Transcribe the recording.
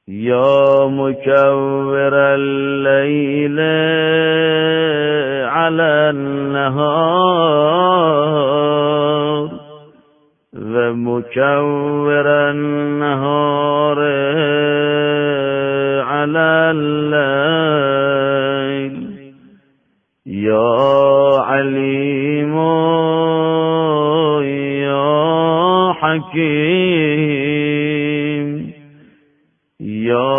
یا مکور اللیل علی النهار و مکور النهار علی اللیل یا علیم یا حکیم